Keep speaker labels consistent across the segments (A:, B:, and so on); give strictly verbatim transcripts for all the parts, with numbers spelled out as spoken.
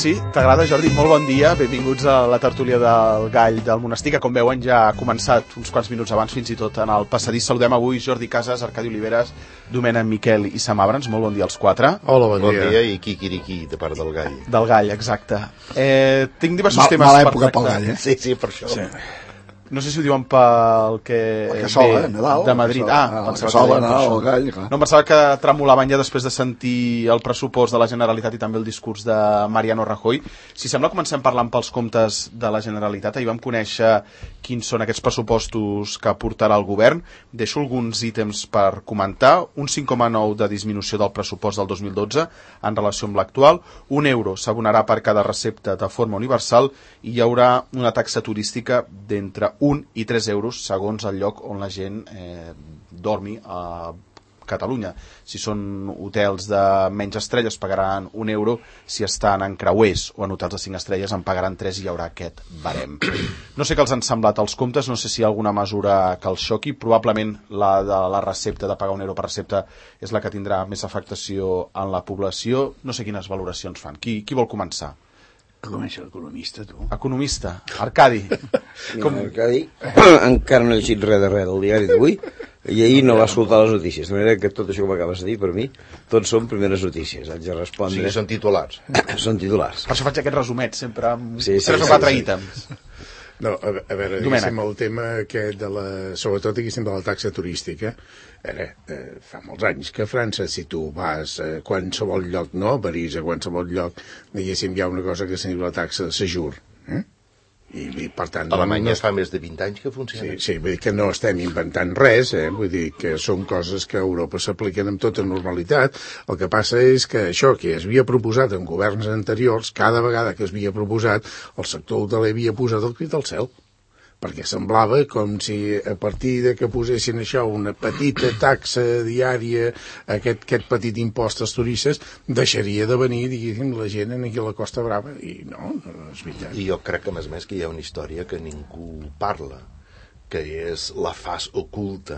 A: sí, t'agrada, Jordi? Molt bon dia, benvinguts a la tertúlia del Gall del Monestir, que com veuen ja ha començat uns quants minuts abans, fins i tot en el passadís. Saludem avui Jordi Casas, Arcadi Oliveres, Domènec Miquel i Sam Abrams. Molt bon dia als quatre.
B: Hola, bon,
C: bon
B: dia.
C: dia. I quiquiriquí, de part del Gall.
A: Del Gall, exacte. Eh, tinc diversos
D: Mal,
A: temes
D: mala
A: per
D: època
A: tractar.
D: pel Gall, eh?
C: Sí, sí, per això.
A: Sí. No sé si ho diuen pel que...
D: La cassola, eh? Nadal.
A: De Madrid.
D: Ah,
A: Ah,
D: la
A: pensava
D: cassola,
A: que deien per
D: Nadal,
A: això.
D: el Gall, clar.
A: No, em pensava que tremolaven ja després de sentir el pressupost de la Generalitat i també el discurs de Mariano Rajoy. Si sembla, comencem parlant pels comptes de la Generalitat. Ahir vam conèixer quins són aquests pressupostos que portarà el govern. Deixo alguns ítems per comentar. Un cinc coma nou de disminució del pressupost del dos mil dotze en relació amb l'actual. Un euro s'abonarà per cada recepta de forma universal i hi haurà una taxa turística d'entre un i tres euros segons el lloc on la gent eh, dormi a Catalunya. Si són hotels de menys estrelles pagaran un euro, si estan en creuers o en hotels de cinc estrelles en pagaran tres i hi haurà aquest barem. No sé què els han semblat els comptes, no sé si hi ha alguna mesura que els xoqui. Probablement la de la recepta, de pagar un euro per recepta, és la que tindrà més afectació en la població. No sé quines valoracions fan. Qui, qui vol començar?
D: Comença l'economista, tu.
A: Economista. Arcadi.
E: Com... Arcadi encara no he llegit res de res del diari d'avui i ahir no va escoltar les notícies, de manera que tot això que m'acabes de dir, per mi, tots són primeres notícies. Haig de respondre...
C: Sí, són titulars.
E: Són titulars.
A: Per això faig aquest resumet, sempre amb
E: Sí, sí,
A: tres o
E: sí,
A: quatre
E: sí.
A: ítems.
B: No, a, a veure, diguéssim, el tema aquest de la... Sobretot, diguéssim, de la taxa turística. A veure, eh, fa molts anys que a França, si tu vas a qualsevol lloc, no, a París, a qualsevol lloc, diguéssim, hi ha una cosa que se'n diu la taxa de séjour. Eh? I, i per tant...
C: A Alemanya
B: no,
C: fa més de vint anys que funciona.
B: Sí, sí, vull dir que no estem inventant res, eh? Vull dir que són coses que a Europa s'apliquen amb tota normalitat. El que passa és que això que es havia proposat en governs anteriors, cada vegada que es havia proposat, el sector hoteler havia posat el crit al cel. Perquè semblava com si a partir de que posessin això, una petita taxa diària, aquest, aquest petit impost als turistes, deixaria de venir, diguéssim, la gent aquí a la Costa Brava. I no, no és veritat.
C: I jo crec que, a més a més, que hi ha una història que ningú parla, que és la fas oculta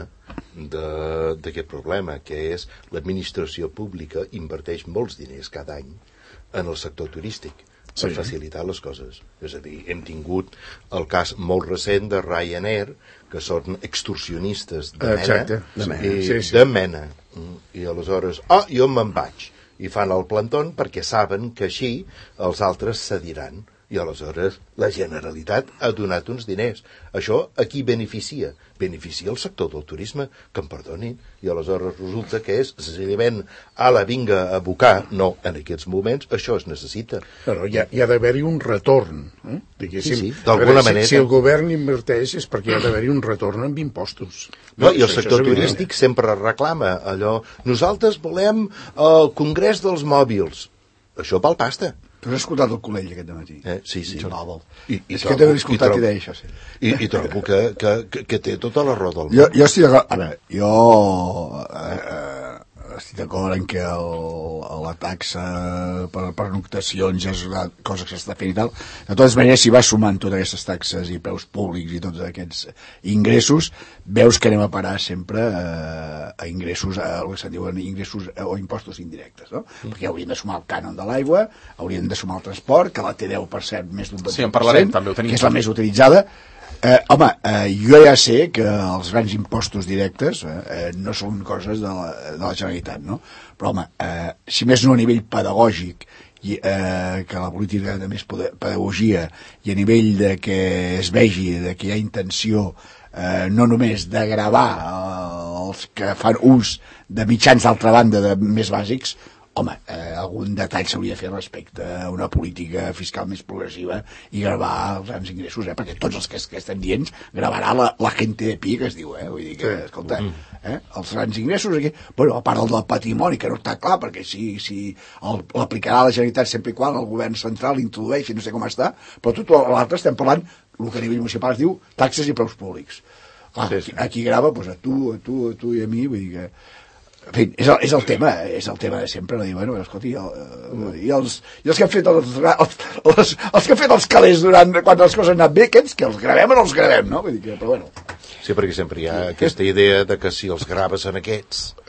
C: d'aquest problema, que és l'administració pública inverteix molts diners cada any en el sector turístic per
B: Sí.
C: facilitar les coses. És a dir, hem tingut el cas molt recent de Ryanair, que són extorsionistes de mena,
B: Exacte.
E: De mena.
C: i,
B: Sí, sí.
C: de mena. I aleshores, ah, jo me'n vaig. I fan el plantón perquè saben que així els altres cediran. I aleshores la Generalitat ha donat uns diners. Això a qui beneficia? Beneficia el sector del turisme, que em perdonin. I aleshores resulta que és senzillament a la vinga a abocar. No, en aquests moments això es necessita.
B: Però hi ha, hi ha d'haver-hi un retorn. Eh? Diguéssim,
C: Sí, sí,
B: a
C: d'alguna
B: veure, si,
C: manera.
B: Si el govern inverteix és perquè hi ha d'haver-hi un retorn amb impostos.
C: No, I el
B: Això-
C: sector
B: això és evident.
C: turístic sempre reclama allò. Nosaltres volem el congrés dels mòbils. Això val pasta.
D: Tu has escoltat el col·legi aquest matí?
C: Eh? Sí, sí.
D: El Nobel.
C: I, i
D: És
C: trobo-
D: que t'he escoltat
C: trobo-
D: i deia això, sí.
C: I, i trobo que, que, que, que té tota la raó del món.
D: Jo, jo estic d'acord, a veure, jo eh, eh, estic d'acord en que el, la taxa per, per noctacions és una cosa que s'està fent i tal. De totes maneres, si vas sumant totes aquestes taxes i preus públics i tots aquests ingressos, veus que anem a parar sempre eh, a ingressos, a el que se'n diuen ingressos o impostos indirectes, no? Mm. Perquè haurien de sumar el cànon de l'aigua, haurien de sumar el transport, que la T deu, per cert, més d'un vint per cent,
A: Sí, en parlarem, també ho tenim.
D: que és la més utilitzada. Eh, home, eh, jo ja sé que els grans impostos directes eh, eh, no són coses de la, de la Generalitat, no? Però, home, eh, si més no a nivell pedagògic, i, eh, que la política de més pedagogia, i a nivell de que es vegi de que hi ha intenció eh, no només de gravar eh, els que fan ús de mitjans d'altra banda de més bàsics, home, eh, algun detall s'hauria de fer respecte a una política fiscal més progressiva i gravar els grans ingressos, eh? Perquè tots els que, que estem dient gravarà la, la gente de pi, que es diu, eh? Vull dir que, escolta, eh? Els grans ingressos aquí, bueno, a part del del patrimoni, que no està clar, perquè si, si el- l'aplicarà la Generalitat sempre i quan el govern central introdueixi, no sé com està, però tot l'altre estem parlant, el que a nivell municipal es diu taxes i preus públics. Clar,
C: Sí, sí.
D: Aquí, aquí grava, doncs, a tu, a tu, a tu i a mi, vull dir que en fi, és el, és el tema, és el tema de sempre, no dir, bueno, escolti, el, el, i, els, i els que han fet els, els, els, els que han fet els calés durant, quan les coses han anat bé, aquests, que els gravem o no els gravem, no? Vull dir que, però bueno.
C: Sí, perquè sempre hi ha aquesta idea de que si els graves en aquests,
D: Eh.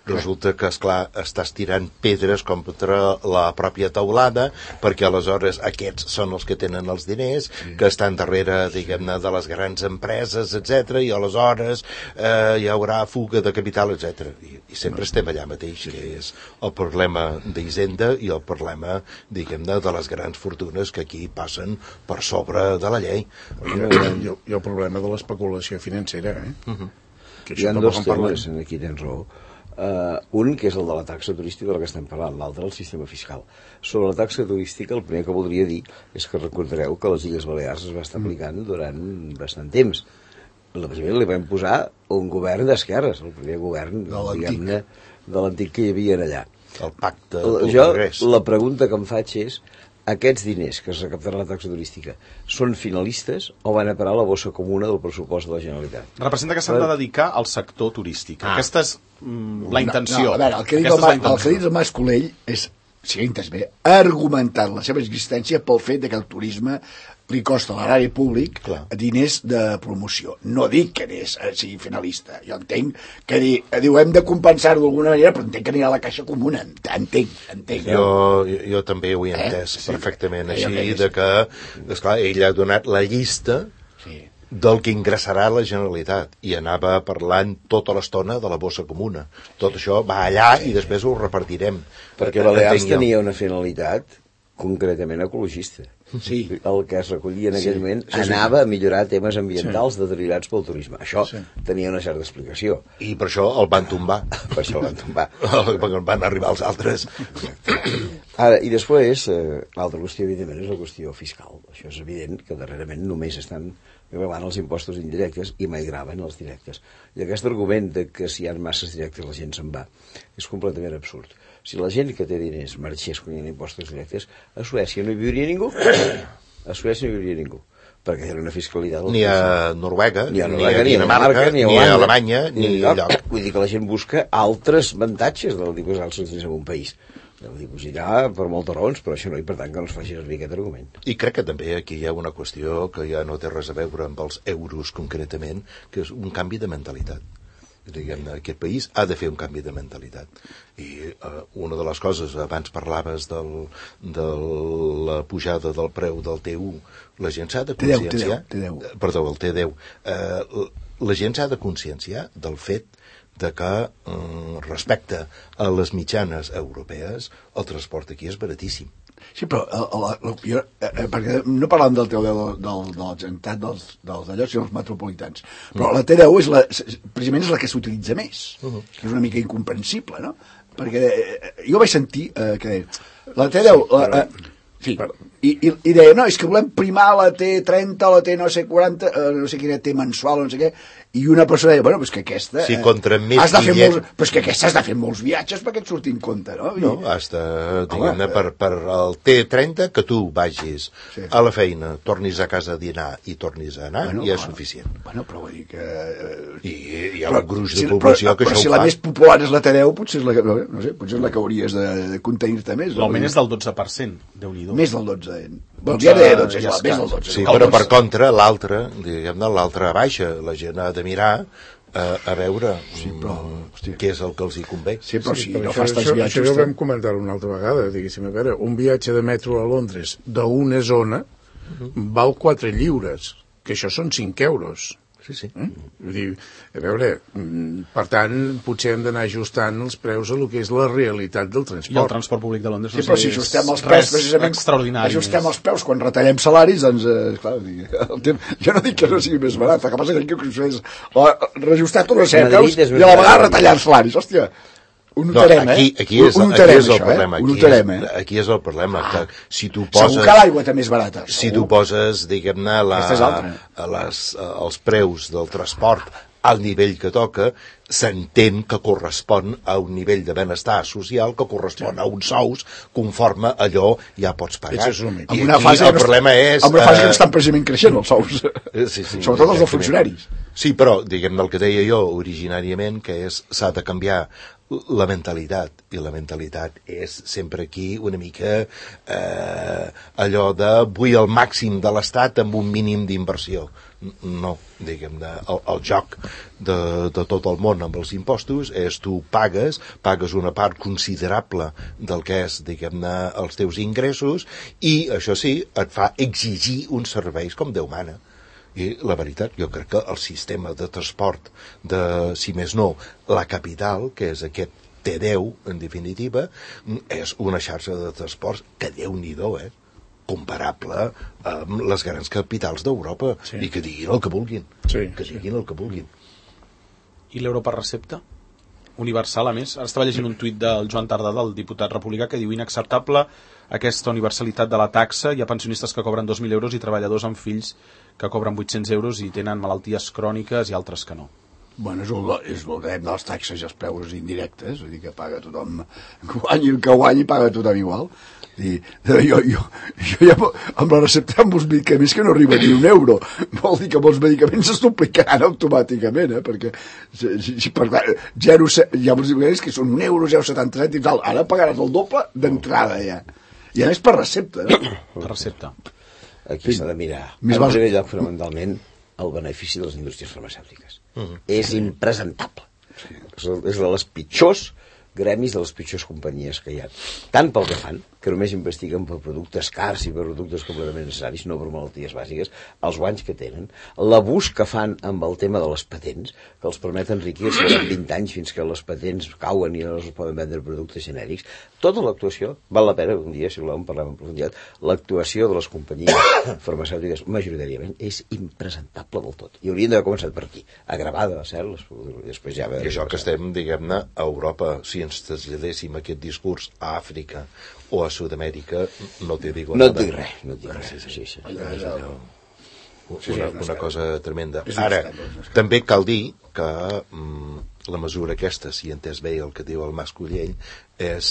C: Resulta que, esclar, estàs tirant pedres contra la pròpia taulada, perquè aleshores aquests són els que tenen els diners, que estan darrere, diguem-ne, de les grans empreses, etcètera, i aleshores eh, hi haurà fuga de capital, etcètera. I, I sempre estem allà mateix, que és el problema d'Hisenda i el problema, diguem-ne, de les grans fortunes que aquí passen per sobre de la llei.
B: I, i, i el problema de l'especulació financera, eh? Uh-huh. Que
E: Hi ha dos temes, aquí tens raó. Uh, un, que és el de la taxa turística del que estem parlant, l'altre, el sistema fiscal. Sobre la taxa turística, el primer que voldria dir és que recordareu que a les Illes Balears es va estar aplicant durant bastant temps. La primera li vam posar un govern d'esquerres, el primer govern, diguem-ne, de l'antic que hi havia allà.
C: El pacte
E: del jo, progrés. La pregunta que em faig és: aquests diners que es recaptaran a la taxa turística són finalistes o van a parar a la bossa comuna del pressupost de la Generalitat?
A: Representa que s'han de dedicar al sector turístic. Ah. Aquesta és mm, la intenció.
D: No, no, a veure, el que diu el, el, el, que diu el Mas Colell és, si he entès bé, argumentant la seva existència pel fet de que el turisme li costa a l'erari públic Clar. diners de promoció. No dic que és, eh, sigui finalista. Jo entenc que di, diu, hem de compensar-ho d'alguna manera, però entenc que anirà a la caixa comuna. Entenc, entenc.
C: Jo, jo, jo també ho he entès eh? perfectament sí, així, de que, esclar, ell ha donat la llista sí. del que ingressarà a la Generalitat i anava parlant tota l'estona de la bossa comuna. Tot això va allà sí, i després ho repartirem.
E: Perquè Balears tenia una finalitat concretament ecologista.
D: Sí.
E: El que es recollia en aquell sí, moment sí, anava sí. a millorar temes ambientals sí. deteriorats pel turisme. Això sí. tenia una certa explicació.
C: I per això el van tombar.
E: Per això el van tombar.
C: Perquè van arribar els altres.
E: Ara, i després, eh, l'altra qüestió, evidentment, és la qüestió fiscal. Això és evident que darrerament només estan gravant els impostos indirectes i mai graven els directes. I aquest argument de que si hi ha masses directes la gent se'n va és completament absurd. Si la gent que té diners marxés quan hi ha impostos directes, a Suècia no hi viuria ningú. A Suècia no hi viuria ningú. Perquè era una fiscalitat...
C: Ni a Noruega,
E: ni a, Noruega, ni a Dinamarca, ni a,
C: ni a Alemanya, ni, ni a lloc.
E: Vull dir que la gent busca altres avantatges del dipositar els seus diners en un país. Deu dipositar per moltes raons, però això no, i per tant que no es faci servir aquest argument.
C: I crec que també aquí hi ha una qüestió que ja no té res a veure amb els euros concretament, que és un canvi de mentalitat. Diguem-ne, aquest país ha de fer un canvi de mentalitat. I uh, una de les coses, abans parlaves del, de la pujada del preu del T un, la gent s'ha de conscienciar...
D: T deu, T deu.
C: Perdó, el T deu. Uh, la gent s'ha de conscienciar del fet de que, um, respecte a les mitjanes europees, el transport aquí és baratíssim.
D: Sí, però el, el, el, jo, eh, perquè no parlàvem del T deu del, del, de la Generalitat dels, dels d'allò, sinó dels metropolitans. Però mm. la T deu és la, precisament és la que s'utilitza més, uh -huh. que és una mica incomprensible, no? Perquè eh, jo vaig sentir eh, que la T deu... Sí, la, eh, sí, i, i, i deia, no, és que volem primar la T trenta, la T no sé quaranta, eh, no sé quina T mensual, no sé què, i una persona deia, bueno, però és que aquesta...
C: Sí, contra més
D: has de fer molts, però és que aquesta has de fer molts viatges perquè et surti en compte, no? I,
C: no, has de, diguem-ne, per, per el T trenta, que tu vagis sí. a la feina, tornis a casa a dinar i tornis a anar, bueno, ja és bueno, suficient.
D: Bueno, però vull dir que...
C: I hi ha un gruix de població
D: però,
C: que
D: però
C: això
D: si
C: ho fa.
D: La més popular és la T deu, potser és la que, no sé, potser és la que hauries de, de contenir-te més.
A: L'augment és del dotze per cent, Déu-n'hi-do.
D: Més del dotze. Bon, ja de dotze, ja més del dotze.
C: Sí, però per contra, l'altra, diguem-ne, l'altra baixa, la gent ha de mirar A, a veure sí, però, hòstia, què és el que els hi convé.
D: Sí, però si
B: sí,
D: no
B: això,
D: fas tants
B: això,
D: viatges...
B: Això ja ho vam comentar una altra vegada, diguéssim, a veure, un viatge de metro a Londres d'una zona uh-huh. val quatre lliures, que això són cinc euros.
C: Sí, sí.
B: Eh? Vull dir, a veure, per tant, potser hem d'anar ajustant els preus a lo que és la realitat del transport.
A: I el transport públic de Londres...
D: Sí, però si ajustem els preus, precisament, ajustem els preus quan retallem salaris, doncs, eh, clar, el temps, jo no dic que no sigui més barat, el que passa que aquí ho és reajustar tots els preus i a la vegada retallar els salaris, hòstia... Ho notarem,
C: no, aquí, aquí és,
D: ho notarem,
C: aquí és el
D: això,
C: problema.
D: Eh?
C: Aquí,
D: notarem,
C: és,
D: eh?
C: aquí és el problema. Ah, que si tu
D: poses, segur que l'aigua també és barata.
C: Si segur. Tu poses, diguem-ne, la, a les, els preus del transport al nivell que toca, s'entén que correspon a un nivell de benestar social que correspon a uns sous conforme allò ja pots pagar.
D: I aquí el problema és... En una fase que no estan precisament creixent els sous, sí, sí, sobretot els dels funcionaris.
C: Sí, però, diguem-ne, el que deia jo originàriament, que és s'ha de canviar la mentalitat, i la mentalitat és sempre aquí una mica eh, allò de vull el màxim de l'Estat amb un mínim d'inversió. No, diguem-ne, el, el joc de, de tot el món amb els impostos és tu pagues, pagues una part considerable del que és, diguem-ne, els teus ingressos, i això sí, et fa exigir uns serveis com Déu mana. I la veritat, jo crec que el sistema de transport de, si més no, la capital, que és aquest T deu, en definitiva, és una xarxa de transports que Déu-n'hi-do, eh? Comparable amb les grans capitals d'Europa, sí. I que diguin el que vulguin, sí, que diguin sí. el que vulguin.
A: I l'euro per recepta? Universal, a més. Ara estava llegint un tuit del Joan Tardà, del diputat republicà, que diu inacceptable aquesta universalitat de la taxa. Hi ha pensionistes que cobren dos mil euros i treballadors amb fills que cobren vuit-cents euros i tenen malalties cròniques i altres que no.
D: Bueno, és el, és el dret de les taxes i els preus indirectes, vull dir que paga tothom, guanyi el que guanyi, paga tothom igual. I, jo, jo, jo ja amb la recepta amb els medicaments que no arriba ni un euro, vol dir que molts medicaments es duplicaran automàticament, eh? Perquè si, si per zero, hi ha molts medicaments que són un euro, zero coma setanta cèntims, ara pagaràs el doble d'entrada ja. I a més per recepta, no?
A: Per recepta.
E: Aquí s'ha de mirar. En primer lloc, fonamentalment, el benefici de les indústries farmacèutiques. Uh-huh. És impresentable. Sí. És de les pitjors gremis, de les pitjors companyies que hi ha. Tant pel que fan, que només investiguen per productes cars i per productes completament necessaris, no per malalties bàsiques, els guanys que tenen, l'abús que fan amb el tema de les patents, que els permeten enriquir-se durant vint anys fins que les patents cauen i no es poden vendre productes genèrics. Tota l'actuació, val la pena, un dia, si volem parlar en profunditat, l'actuació de les companyies farmacèutiques majoritàriament és impresentable del tot. I haurien d'haver començat per aquí, agravada, cert? Després ja
C: I això que estem, diguem-ne, a Europa, si ens traslladéssim aquest discurs a Àfrica o a Sud-amèrica, no t'hi dic
E: no et dic res, no et dic res. Sí, sí, sí.
C: Una, una cosa tremenda. Ara, també cal dir que mm, la mesura aquesta, si entès bé el que diu el Mas Collell, és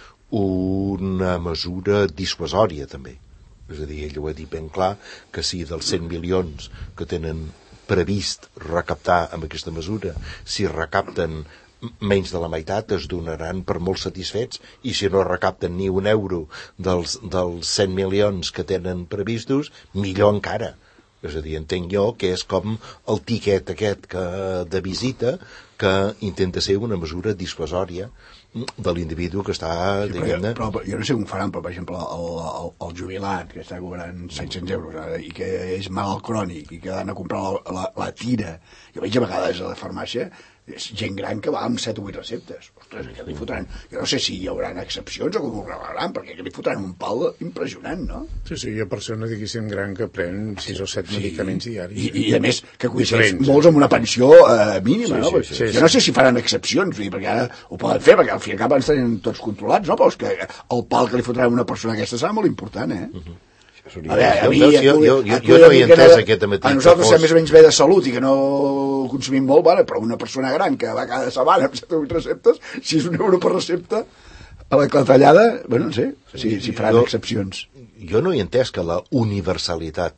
C: una mesura dissuasòria també. És a dir, ell ho ha dit ben clar, que si dels cent milions que tenen previst recaptar amb aquesta mesura, si recapten menys de la meitat, es donaran per molt satisfets, i si no recapten ni un euro dels, dels cent milions que tenen previstos, millor encara. És a dir, entenc jo que és com el tiquet aquest que, de visita, que intenta ser una mesura dissuasòria de l'individu que està,
D: sí, diguem-ne... Però, però jo no sé com faran, però per exemple el, el, el jubilat que està cobrant set-cents euros ara, i que és malalt crònic i que han de comprar la, la, la tira, jo veig a vegades a la farmàcia és gent gran que va amb set o vuit receptes. Ostres, que li fotran... Jo no sé si hi haurà excepcions o com ho regalaran, perquè li fotran un pal impressionant, no?
B: Sí, sí, hi ha persona, diguéssim, gran que pren sis o set sí. medicaments diaris.
D: I, I, a més, que coincideix molts amb una pensió eh, mínima, sí, no? Sí, sí, sí, jo sí. no sé si faran excepcions, perquè ara ho poden fer, perquè al fi i al cap ens tenen tots controlats, no? Però és que el pal que li fotran a una persona aquesta serà molt important, eh? Uh-huh.
C: A veure, a mi, jo, jo, jo, jo no he entès aquest matí.
D: A nosaltres fos... més o menys bé de salut i que no consumim molt, vale, però una persona gran que va cada setmana amb set o vuit receptes, si és un euro per recepta, a la clatellada, bueno, no sé, si, si faran jo, excepcions.
C: Jo no he entès que la universalitat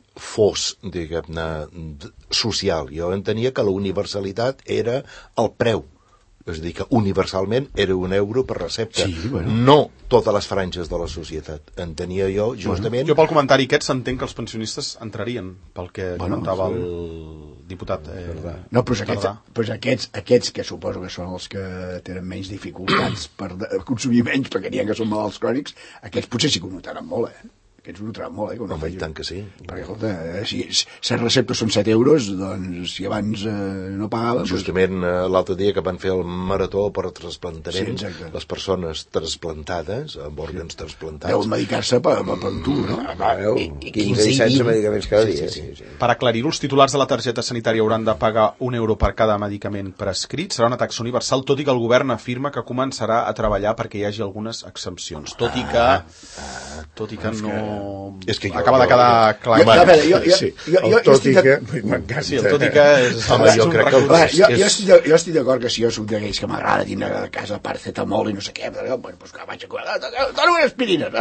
C: fos, diguem-ne, social. Jo entenia que la universalitat era el preu. És a dir, que universalment era un euro per recepta.
D: Sí, bueno.
C: No totes les franges de la societat. Entenia jo, justament...
A: Bueno, jo pel comentari aquest s'entén que els pensionistes entrarien, pel que bueno, comentava sí. el diputat. Eh,
D: no, però aquests, però aquests, aquests que suposo que són els que tenen menys dificultats per consumir menys, perquè n'hi ha que són malalts crònics, aquests potser sí que ho notaran molt, eh? Aquests ho notaran molt, eh?
C: No, no, tant que sí.
D: Perquè, escolta, eh, si set receptes són set euros, doncs si abans eh, no pagaven...
C: Justament eh, l'altre dia que van fer el marató per trasplantaments, sí, les persones trasplantades, amb òrgans trasplantats...
D: Deuen medicar-se per, per, per tu, no?
E: Ah, quinze i setze medicaments cada dia. Sí, sí, sí.
A: Per aclarir-ho, els titulars de la targeta sanitària hauran de pagar un euro per cada medicament prescrit. Serà una taxa universal, tot i que el govern afirma que començarà a treballar perquè hi hagi algunes exempcions. Tot i que... Ah, tot i que no...
C: És que jo,
A: acaba de quedar clar.
D: Jo, a veure, jo, jo, sí. jo, jo,
B: tot i que
A: m'encanta. Sí, el tot i que és...
C: Home, jo crec que...
D: Va, jo, jo, estic, jo estic d'acord que si jo soc d'aquells que m'agrada tindre a casa paracetamol i no sé què, però bueno, pues que vaig a cuidar, dona una aspirina,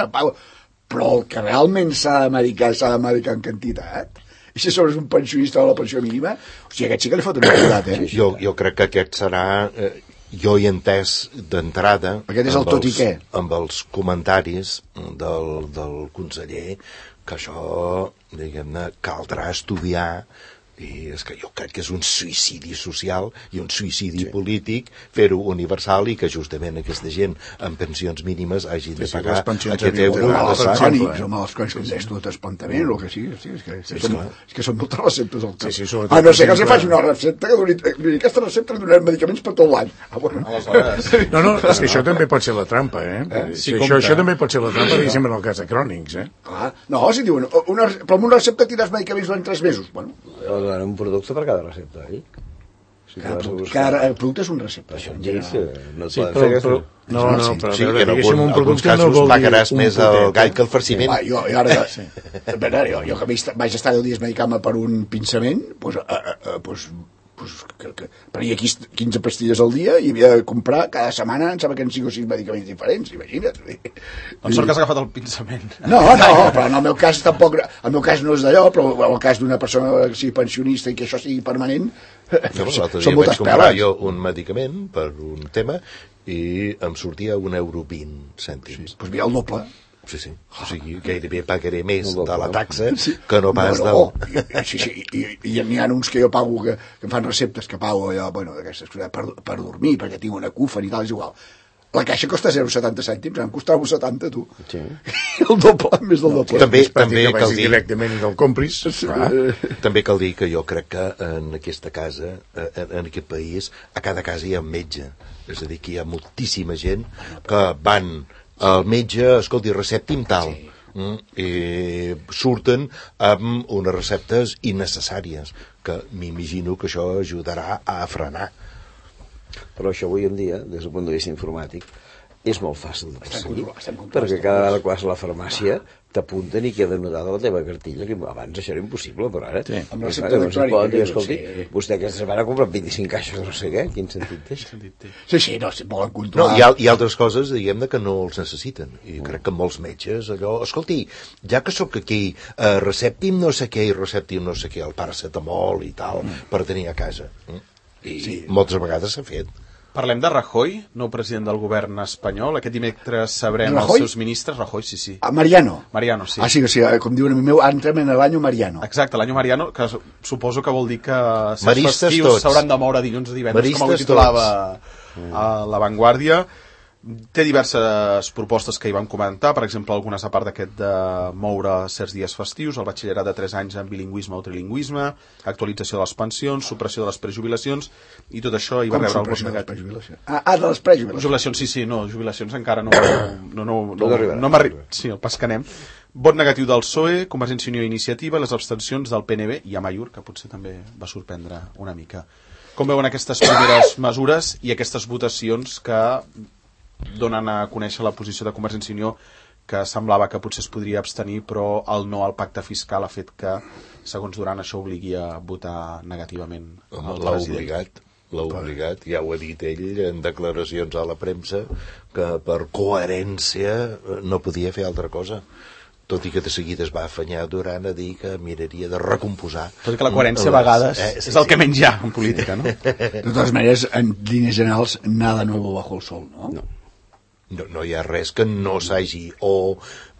D: però el que realment s'ha de medicar, s'ha de medicar en quantitat, i si sobre és un pensionista o la pensió mínima, o sigui, aquest sí que li fot una quantitat, eh?
C: Jo, jo crec que aquest serà... Eh, jo he entès d'entrada
D: Aquest és el
C: amb
D: tot i
C: els,
D: què.
C: amb els comentaris del, del conseller que això, diguem-ne, caldrà estudiar, i és que jo crec que és un suïcidi social i un suïcidi sí. polític fer-ho universal i que justament aquesta gent amb pensions mínimes hagin de pagar
B: sí,
C: aquest euro.
D: Home, els
B: per
D: crònics,
B: exemple.
D: home, els crònics que deies tu de trasplantament, o que sigui, sí, és que,
C: Sí,
D: és que,
C: clar.
D: és que són moltes receptes al cap.
B: Sí, sí, sobretot,
D: ah, no sé,
B: per
D: que els
B: exemple-
D: faci una recepta que doni... Mira, aquesta recepta li donarem medicaments per tot l'any. Ah, bueno.
A: Aleshores,
B: No, no, és que això també pot ser la trampa, eh? eh?
A: Sí,
B: Sí, això,
A: compte.
B: això també pot ser la trampa, diguéssim, en el cas de crònics, eh?
D: Clar. No, si diuen, una, però amb una recepta tindràs medicaments durant tres mesos. Bueno,
E: Donen un producte per cada recepta, oi? Si
D: cada,
E: vas a
D: producte,
E: buscar-
D: cada producte és un recepta.
E: Això en
D: general.
E: lleis eh, no et
B: Sí,
E: poden
B: però,
E: fer aquesta...
B: però, no, no, però
C: Sí,
B: a veure,
C: en
B: diguéssim,
C: algun,
B: un
C: alguns
B: producte no
C: casos
B: vol dir
C: pagaràs
B: un
C: més el
B: potet,
C: gall
B: eh?
C: que el farciment.
D: Va, jo, jo ara, sí. veure, jo, jo que vaig, vaig estar deu dies medicant-me per un pinçament, doncs, eh, eh, doncs, doncs que, que prenia quinze pastilles al dia i havia de comprar cada setmana, em sembla que en cinc o sis medicaments diferents, imagina't.
A: doncs sort que has agafat el pinçament.
D: No, no, però en el meu cas tampoc, el meu cas no és d'allò, però en el cas d'una persona que sigui pensionista i que això sigui permanent,
C: No, L'altre
D: són
C: dia vaig
D: moltes
C: comprar
D: peles.
C: jo un medicament per un tema i em sortia un euro vint cèntims.
D: Doncs mira, el doble.
C: Sí, sí. O sigui, gairebé pagaré més
E: No, no,
C: de la
E: no.
C: taxa que no pas
D: no,
C: del...
D: no. I, sí, sí, i, i, i n'hi ha uns que jo pago que, que em fan receptes que pago allò, bueno, d'aquestes coses per, per dormir, perquè tinc una cufa i tal, és igual. La caixa costa zero coma setanta cèntims, em costava setanta, tu.
E: Sí.
D: El doble, més del doble.
C: També,
B: És pràctic
C: també
B: que
C: cal
B: vagis
C: dir...
B: directament i te'l compris. Clar.
C: També cal dir que jo crec que en aquesta casa, en, en aquest país, a cada casa hi ha un metge. És a dir, que hi ha moltíssima gent que van al metge, escolti, recepti'm tal. Sí. Mm, i surten amb unes receptes innecessàries, que m'imagino que això ajudarà a frenar.
E: Però això avui en dia, des del punt de vista informàtic, és molt fàcil de perseguir,
D: controlat, estem controlats,
E: perquè
D: estem
E: cada vegada que vas a la farmàcia t'apunten i queda anotada la teva cartilla, que abans això era impossible, però ara...
B: Sí.
D: Amb
E: és
D: recepta
E: clar, no es
D: electrònica,
E: pot dir,
D: que-
E: escolti,
D: sí.
E: vostè aquesta setmana ha comprat vint-i-cinc caixes de no sé què, quin sentit té això?
D: Sí, sí, no, si et volen
C: No,
D: controlar...
C: hi ha, hi ha altres coses, diguem-ne, que no els necessiten. I crec que molts metges, allò... Escolti, ja que sóc aquí, eh, recepti'm no sé què i recepti'm no sé què, el paracetamol i tal, per tenir a casa. Mm? I sí. moltes vegades s'ha fet.
A: Parlem de Rajoy, nou president del govern espanyol. Aquest dimecres sabrem
D: Rajoy?
A: els seus ministres. Rajoy, sí, sí.
D: A Mariano.
A: Mariano, sí.
D: Ah, sí, sí, com diuen a mi meu, entrem en l'any Mariano.
A: Exacte, l'any Mariano, que suposo que vol dir que els
C: Maristes
A: festius
C: tots.
A: s'hauran de moure dilluns i divendres, com avui
C: Maristes
A: titulava a La Vanguardia. Té diverses propostes que hi vam comentar, per exemple, algunes a part d'aquest de moure certs dies festius, el batxillerat de tres anys en bilingüisme o trilingüisme, actualització de les pensions, supressió de les prejubilacions, i tot això hi va
D: Com
A: rebre el vot
D: supressió de les
A: negatiu.
D: prejubilacions? Ah, ah, de les prejubilacions.
A: Jubilacions, sí, sí, no, jubilacions encara no... No, no, no,
E: No arribarà.
A: no m'arri- Sí, el pas que anem. Vot negatiu del P S O E, Convergència i Unió i Iniciativa, les abstencions del P N B i Amaiur, que potser també va sorprendre una mica. Com veuen aquestes primeres mesures i aquestes votacions que donen a conèixer la posició de Convergència i Unió, que semblava que potser es podria abstenir, però el no al pacte fiscal ha fet que, segons Duran, això obligui a votar negativament
C: Home,
A: el
C: l'ha
A: president.
C: obligat, l'ha obligat, ja ho ha dit ell en declaracions a la premsa, que per coherència eh, no podia fer altra cosa. Tot i que de seguida es va afanyar Duran a dir que miraria de recomposar.
A: Tot i que la coherència a
C: les-
A: vegades
C: eh, sí,
A: és el
C: sí.
A: que menys hi ha en política, no?
D: De totes maneres, en línies generals, nada nuevo bajo el sol, no?
E: No.
C: No, no hi ha res que no s'hagi o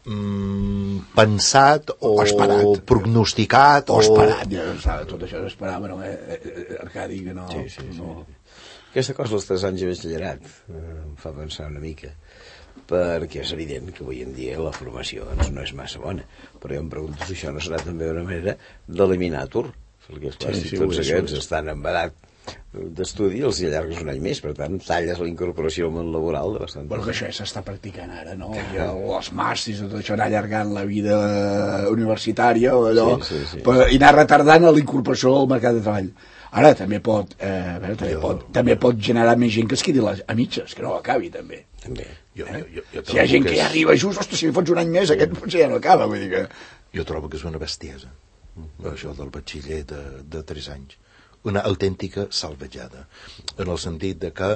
C: mm, pensat o,
D: O esperat.
C: prognosticat
D: O esperat, ja sabe, tot això s'esperava, no? Eh, eh, Arcadi, que no...
E: Sí, sí, sí.
D: no...
E: Aquesta cosa dels tres anys de batxillerat eh, em fa pensar una mica, perquè és evident que avui en dia la formació doncs, no és massa bona, però jo em pregunto si això no serà també una manera d'eliminar atur, perquè esclar,
B: Sí,
E: si
B: sí,
E: tots
B: ho és,
E: aquests
B: ho és.
E: estan en edat d'estudi els hi allargues un any més, per tant talles la incorporació al món laboral de bastant
D: Bueno, que això ja s'està practicant ara, no? I el, els màsters i tot això, anar allargant la vida universitària o allò,
E: Sí, sí, sí.
D: per, i anar retardant la incorporació al mercat de treball. Ara també pot, eh, a veure, també,
C: Jo-
D: pot, també pot generar més gent que es quedi les, a mitges, que no acabi, també.
E: també.
C: Jo, jo, jo, jo
D: Si hi ha
C: trobo
D: gent
C: que
D: que ja
C: és-
D: arriba just, ostres, si li fots un any més, aquest potser ja no acaba, vull dir que...
C: Jo trobo que és una bestiesa, això del batxiller de, de tres anys. Una autèntica salvatjada, en el sentit de que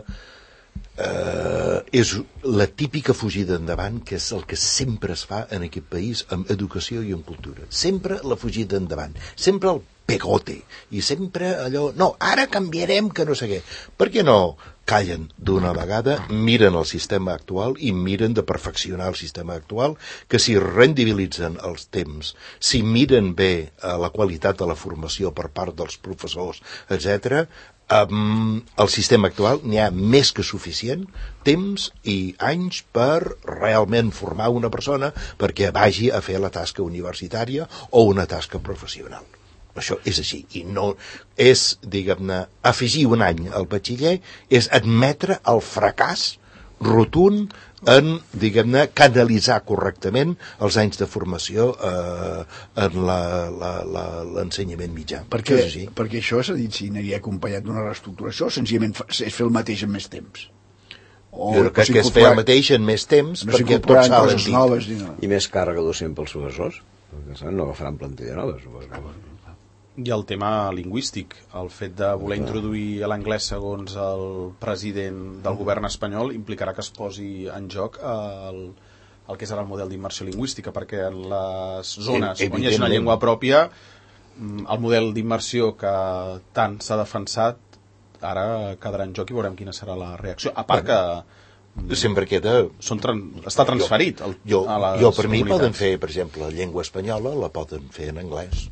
C: eh, és la típica fugida endavant, que és el que sempre es fa en aquest país amb educació i amb cultura. Sempre la fugida endavant, sempre el pegote, i sempre allò, no, ara canviarem que no sé què. Per què no callen d'una vegada, miren el sistema actual i miren de perfeccionar el sistema actual, que si rendibilitzen els temps, si miren bé eh, la qualitat de la formació per part dels professors, etcètera, um, el sistema actual n'hi ha més que suficient temps i anys per realment formar una persona perquè vagi a fer la tasca universitària o una tasca professional. Això és així, i no és, diguem-ne, afegir un any al batxiller, és admetre el fracàs rotund en, diguem-ne, canalitzar correctament els anys de formació eh, en l'ensenyament mitjà.
D: Perquè,
C: és així.
D: perquè això s'ha dit si aniria acompanyat d'una reestructuració o senzillament fa, és fer el mateix en més temps. O,
C: jo crec que és fer el mateix en més temps
D: no
C: perquè tot s'ha alentit.
D: Noves, i, no.
E: I més càrrega docent pels professors, perquè no agafaran plantilla nova, suposo.
A: I el tema lingüístic, el fet de voler introduir l'anglès segons el president del govern espanyol implicarà que es posi en joc el, el que és ara el model d'immersió lingüística, perquè en les zones on hi ha una llengua pròpia, el model d'immersió que tant s'ha defensat ara quedarà en joc i veurem quina serà la reacció. A part que
C: sempre queda...
A: Són tran... està transferit
C: jo, jo,
A: a les
C: jo per mi
A: comunitats.
C: poden fer, per exemple, la llengua espanyola la poden fer en anglès.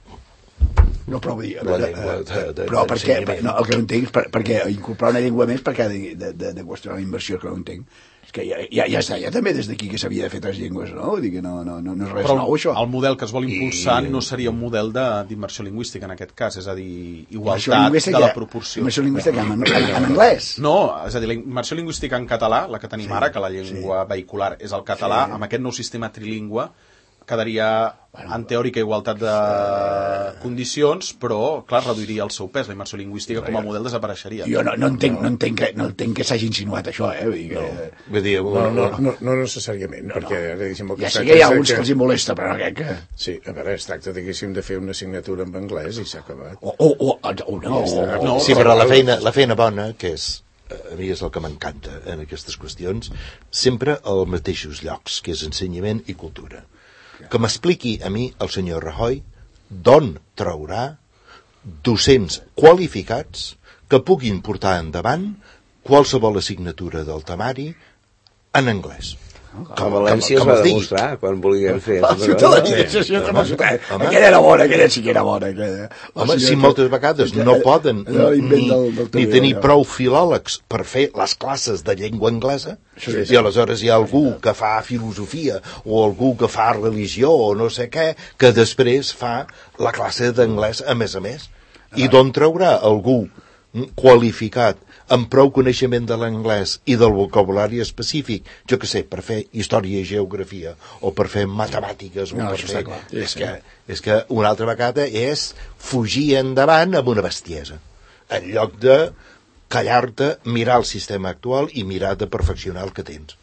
D: No, però vull dir,
C: La llengua de, de,
D: però per què?
C: d'ensenyament.
D: No, el que no entenc és per, perquè incorporar una llengua més per què de, de, de, de qüestionar la inversió, que no entenc. És que ja, ja, ja està, ja també des d'aquí que s'havia de fer tres llengües, no? Vull dir que no, no, no, no és res
A: però
D: nou, això.
A: el model que es vol impulsar
C: I...
A: no seria un model de- d'immersió lingüística en aquest cas, és a dir,
D: Immersió
A: igualtat
D: lingüística-
A: de la proporció.
D: Immersió lingüística en, en, en anglès.
A: No, és a dir, la immersió lingüística en català, la que tenim
D: Sí,
A: ara, que la llengua
D: sí.
A: vehicular és el català,
D: Sí.
A: amb aquest nou sistema trilingüe quedaria en teòrica igualtat de condicions, però, clar, reduiria el seu pes. La immersió lingüística com a model desapareixeria.
D: Jo no, no entenc, no entenc que, no entenc que s'hagi insinuat això, eh? Vull dir que...
C: Vull dir,
B: No, no, no, no necessàriament, no, perquè ara, diguéssim, el que
D: Ja
B: es
D: sé
B: tracta
D: que hi ha
B: és de
D: alguns que els hi molesta, però no crec que...
B: Sí, a veure, es tracta, diguéssim, de fer una assignatura en anglès i s'ha acabat.
D: O, o, o, o no, o,
A: No,
C: sí, però la feina, la feina bona, que és, a mi és el que m'encanta en aquestes qüestions, sempre als mateixos llocs, que és ensenyament i cultura. Que m'expliqui a mi el senyor Rajoy d'on traurà docents qualificats que puguin portar endavant qualsevol assignatura del temari en anglès.
E: A València es va demostrar quan volien fer...
D: La ciutadania, aquella era bona, aquella sí que era bona. Aquella.
C: Home, si moltes vegades no poden ni, ni tenir prou filòlegs per fer les classes de llengua anglesa, i aleshores hi ha algú que fa filosofia o algú que fa religió o no sé què, que després fa la classe d'anglès a més a més. I d'on traurà algú qualificat amb prou coneixement de l'anglès i del vocabulari específic, jo que sé, per fer història i geografia o per fer matemàtiques o
D: No,
C: per
D: això
C: fer...
D: està clar.
C: És que, és que una altra vegada és fugir endavant amb una bestiesa en lloc de callar-te, mirar el sistema actual i mirar de perfeccionar el que tens.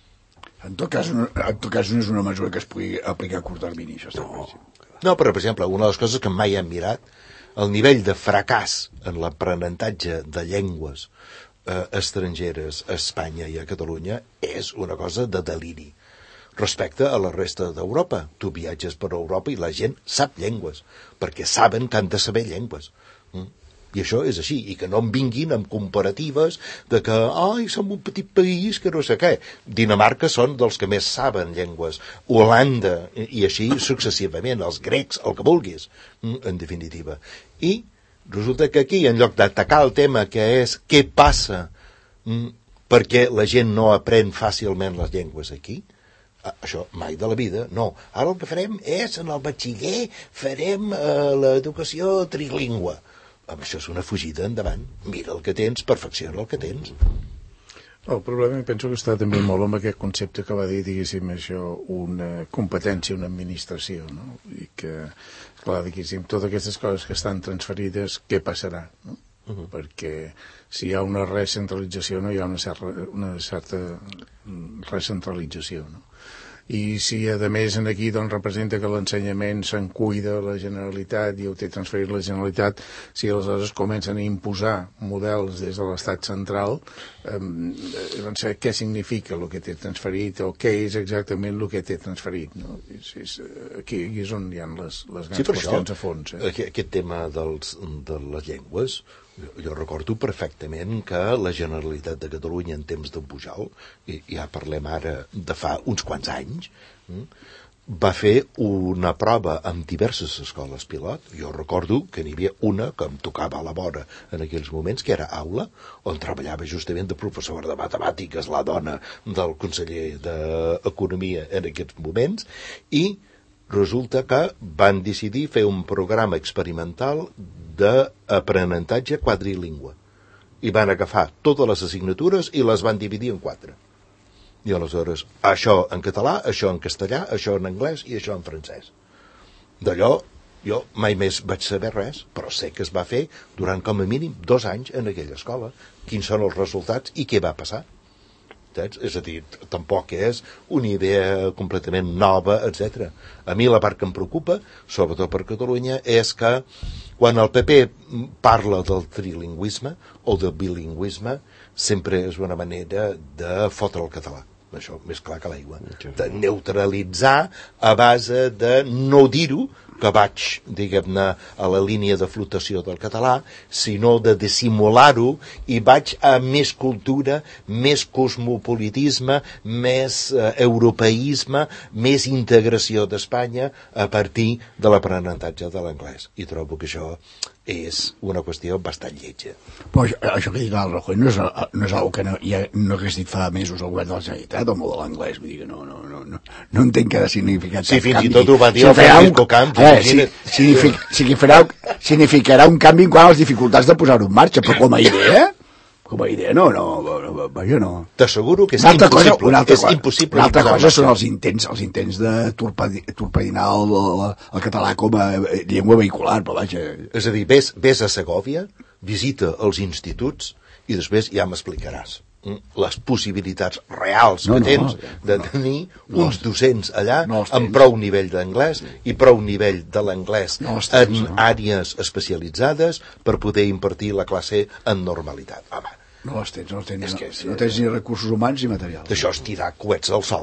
D: En tot cas, no, en tot cas no és una mesura que es pugui aplicar a curt termini, això està claríssim.
C: No, però, per exemple, una de les coses que mai hem mirat, el nivell de fracàs en l'aprenentatge de llengües eh, estrangeres a Espanya i a Catalunya és una cosa de deliri respecte a la resta d'Europa. Tu viatges per Europa i la gent sap llengües, perquè saben que han de saber llengües. Mm? I això és així, i que no em vinguin amb comparatives de que, ai, som un petit país que no sé què. Dinamarca són dels que més saben llengües, Holanda, i, i així successivament, els grecs, el que vulguis, en definitiva. I resulta que aquí, en lloc d'atacar el tema que és què passa perquè la gent no aprèn fàcilment les llengües aquí, això mai de la vida, no. Ara el que farem és, en el batxiller, farem eh, l'educació trilingüe. Això és una fugida endavant. Mira el que tens, perfecciona el que tens.
B: El problema, penso que està també molt amb aquest concepte que va dir, diguéssim, això, una competència, una administració, no? I que, clar, diguéssim, totes aquestes coses que estan transferides, què passarà, no? Uh-huh. Perquè si hi ha una recentralització, no hi ha una certa, una certa recentralització, no? i si a més en aquí doncs, representa que l'ensenyament se'n cuida la Generalitat i ho té transferit la Generalitat, si aleshores comencen a imposar models des de l'estat central, eh, doncs què significa el que té transferit o què és exactament el que té transferit, no? És, és, aquí, aquí és on hi ha les, les grans
C: sí,
B: qüestions
C: això,
B: a fons. Eh?
C: Aquest tema dels, de les llengües, jo, jo recordo perfectament que la Generalitat de Catalunya en temps de Pujol, i ja parlem ara de fa uns quants anys, va fer una prova amb diverses escoles pilot. Jo recordo que n'hi havia una que em tocava a la vora en aquells moments, que era Aula, on treballava justament de professora de matemàtiques, la dona del conseller d'Economia en aquests moments, i resulta que van decidir fer un programa experimental d'aprenentatge quadrilingüe. I van agafar totes les assignatures i les van dividir en quatre. I aleshores, això en català, això en castellà, això en anglès i això en francès. D'allò, jo mai més vaig saber res, però sé que es va fer durant com a mínim dos anys en aquella escola. Quins són els resultats i què va passar? Saps? És a dir, tampoc és una idea completament nova, etcètera. A mi la part que em preocupa, sobretot per Catalunya, és que quan el P P parla del trilingüisme o del bilingüisme, sempre és una manera de fotre el català. Això més clar que l'aigua. De neutralitzar a base de no dir-ho, que vaig, diguem-ne, a la línia de flotació del català, sinó de dissimular-ho i vaig a més cultura, més cosmopolitisme, més eh, europeisme, més integració d'Espanya a partir de l'aprenentatge de l'anglès. I trobo que això és una qüestió bastant lletja.
D: Però això, això que dic el Rajoy no és, no és una que no, ja, no hagués dit fa mesos el govern de la Generalitat, el mot de l'anglès, vull dir que no, no, no, no, no entenc què ha significat.
C: Sí, fins i tot ho va dir el
D: Francisco
C: Camp.
D: Si, signific, significarà, significarà un canvi en quant a les dificultats de posar-ho en marxa, però com a idea, com a idea no, no, no, jo no.
C: T'asseguro que és
D: una
C: impossible.
D: Cosa, una altra
C: és
D: cosa,
C: impossible
D: una altra cosa són els intents, els intents de torpedinar el, el, el català com a llengua vehicular, però vaja.
C: És a dir, ves, ves a Segòvia, visita els instituts i després ja m'explicaràs les possibilitats reals
D: no,
C: que
D: no,
C: tens
D: no,
C: de
D: no,
C: tenir
D: no,
C: uns docents allà
D: no
C: amb prou nivell d'anglès i prou nivell de l'anglès
D: no tens,
C: en
D: no.
C: àrees especialitzades per poder impartir la classe en normalitat. Home,
D: no els tens, no, tens,
C: és
D: no,
C: que,
D: no tens ni recursos humans ni materials.
C: Això és tirar coets al sol.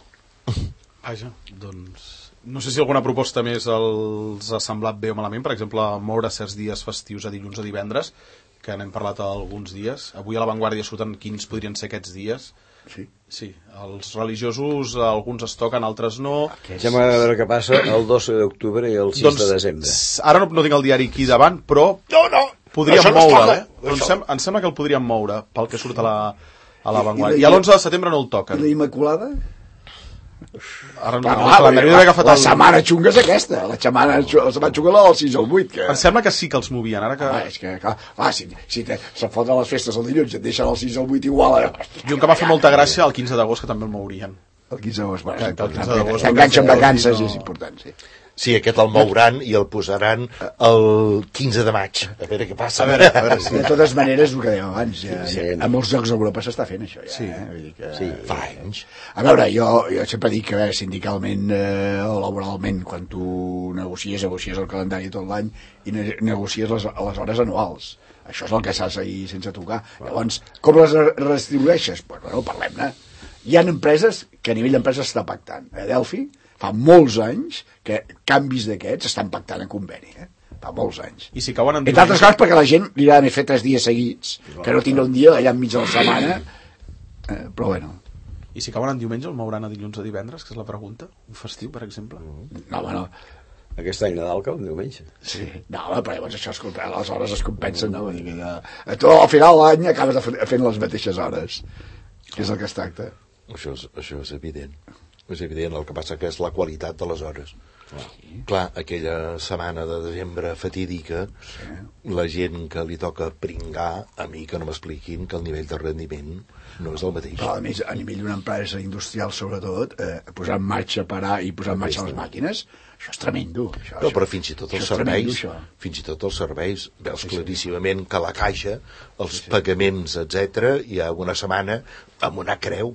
A: Vaja, doncs... No sé si alguna proposta més els ha semblat bé o malament, per exemple, moure certs dies festius a dilluns o divendres, que n'hem parlat alguns dies. Avui a La Vanguardia surten quins podrien ser aquests dies.
D: Sí.
A: Sí, els religiosos, alguns es toquen, altres no.
E: Ja m'ha de veure què passa el dos d'octubre i el sis
A: doncs,
E: de desembre.
A: Ara no, no tinc el diari aquí davant, però
C: no, no,
A: podríem
C: no
A: moure, eh? Però em, sem em sembla que el podríem moure pel que surt a la, a la Vanguardia. I, i l'onze de setembre no el toquen.
D: I la Immaculada?
A: Ara no,
D: Ah,
A: no,
D: va,
A: no, no,
D: la,
A: la,
D: la setmana xunga és aquesta, la setmana, la setmana xunga la del sis al vuit. Que...
A: Em sembla que sí que els movien, ara que...
D: Ah, és que, clar, clar si, si te, se foten les festes el dilluns i et deixen el sis al vuit igual... Eh?
A: I un que m'ha fet molta gràcia, el quinze d'agost, que també el mourien.
D: El quinze d'agost, bueno,
A: Que-
D: és
A: que el quinze
D: important.
A: d'agost,
D: S'enganxa amb
A: perquè
D: vacances
A: no-
D: i és important, sí.
C: Sí, aquest el mouran i el posaran el quinze de maig. A veure què passa.
A: A veure, a veure,
D: Sí. De totes maneres, el que dèiem abans, ja,
E: Sí,
D: ja,
E: no.
D: a molts llocs d'Europa s'està fent això, ja.
A: Sí.
D: Eh? Vull dir que,
E: Sí.
C: Fa anys.
D: A veure, jo, jo sempre dic que eh, sindicalment eh, o laboralment, quan tu negocies, negocies el calendari tot l'any i ne negocies les, les hores anuals. Això és el que s'ha ahir sense tocar. Llavors, com les redistribueixes? Pues, bueno, parlem-ne. Hi ha empreses que a nivell d'empresa s'està pactant. A Delphi fa molts anys que canvis d'aquests estan pactant en conveni, eh? Fa molts anys.
A: I si cauen en
D: Entre altres coses perquè la gent li ha d'haver fet tres dies seguits, que no tindrà un dia allà enmig de la setmana, eh, però bueno.
A: I si cauen en diumenge, el mouran a dilluns o divendres, que és la pregunta? Un festiu, per exemple?
D: No, bueno,
E: Aquest any Nadal cau un diumenge.
D: sí. No, home, però llavors això es compensa, les hores es compensen, no? Vull dir que ja... Tu, al final de l'any acabes de fer, fent les mateixes hores, que és el que es tracta.
C: Això és, això és evident. És evident, el que passa que és la qualitat de les hores. Sí. Clar, aquella setmana de desembre fatídica, sí. La gent que li toca pringar, a mi que no m'expliquin que el nivell de rendiment no és el mateix.
D: Però a més, a nivell d'una empresa industrial, sobretot, eh, posar en marxa, parar i posar en marxa les màquines, això és tremendo. Això,
C: No, però fins i tot els
D: això és tremendo,
C: serveis,
D: això.
C: fins i tot els serveis, veus
D: Sí, sí.
C: claríssimament que la caixa, els pagaments, etcètera, hi ha una setmana amb una creu,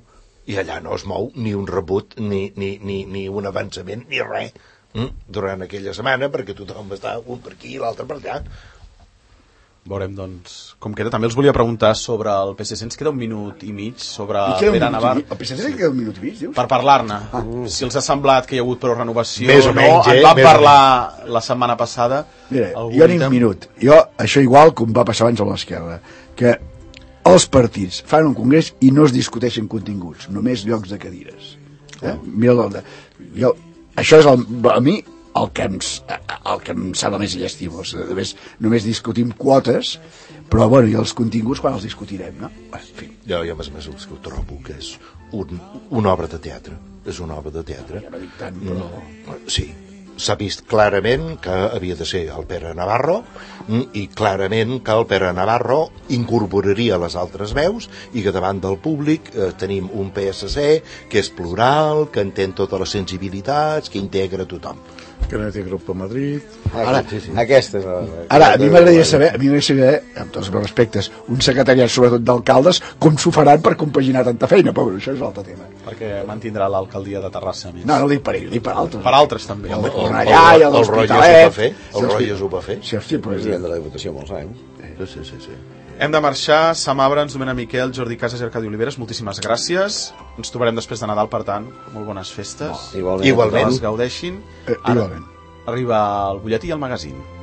C: i allà no es mou ni un rebut, ni, ni, ni, ni un avançament, ni res, mm? durant aquella setmana, perquè tothom està un per aquí i l'altre per allà.
A: Veurem, doncs, com queda. També els volia preguntar sobre el P S C. Ens queda un minut i mig sobre
D: Pere
A: Navarro.
D: El P S C queda un minut i mig, dius?
A: Per parlar-ne. Ah. Si els ha semblat que hi ha hagut prou renovació
C: Més o
A: no,
C: menys, eh?
A: en vam
C: Més
A: parlar la setmana passada.
D: Mira,
A: Algun
D: jo ni un
A: item?
D: minut. Jo, això igual com va passar abans amb l'esquerra, que els partits fan un congrés i no es discuteixen continguts, només llocs de cadires. Eh? Mira l'onda. Jo, això és el, a mi el que, em, el que em sembla més llastimós. Només, només discutim quotes, però bueno, i els continguts quan els discutirem, no? Bueno, en fi.
C: Jo, jo més o més el que ho trobo que és un, una obra de teatre. És una obra de teatre.
D: Ja no dic tant, però...
C: Sí, s'ha vist clarament que havia de ser el Pere Navarro i clarament que el Pere Navarro incorporaria les altres veus i que davant del públic eh, tenim un P S C que és plural, que entén totes les sensibilitats, que integra tothom.
B: Que no té grup a Madrid.
E: Ara, sí, sí. Aquesta és la...
D: Ara, a mi m'agradaria saber, a mi m'agradaria saber, amb tots els meus respectes, un secretariat, sobretot d'alcaldes, com s'ho faran per compaginar tanta feina, pobre, això és l'altre tema.
A: Perquè mantindrà l'alcaldia de Terrassa més.
D: No, no ho dic per ell, ho dic per altres.
A: Per altres també.
D: El de
C: El, el,
D: Cornellà i el
C: el Rotlles ho
D: d'Hospitalet.
C: va fer, el Rotlles ho va fer.
D: Sí, hòstia, però és...
E: President de la Diputació molts anys.
C: Sí, sí, sí, sí.
A: Hem de marxar. Sam Abrams, Domènec Miquel, Jordi Casas i Arcadi Oliveres, moltíssimes gràcies. Ens trobarem després de Nadal, per tant, molt bones festes.
E: Igualment.
C: Igualment.
A: Que les gaudeixin.
D: Eh,
A: Ara
D: igualment.
A: arriba el butlletí i el magazín.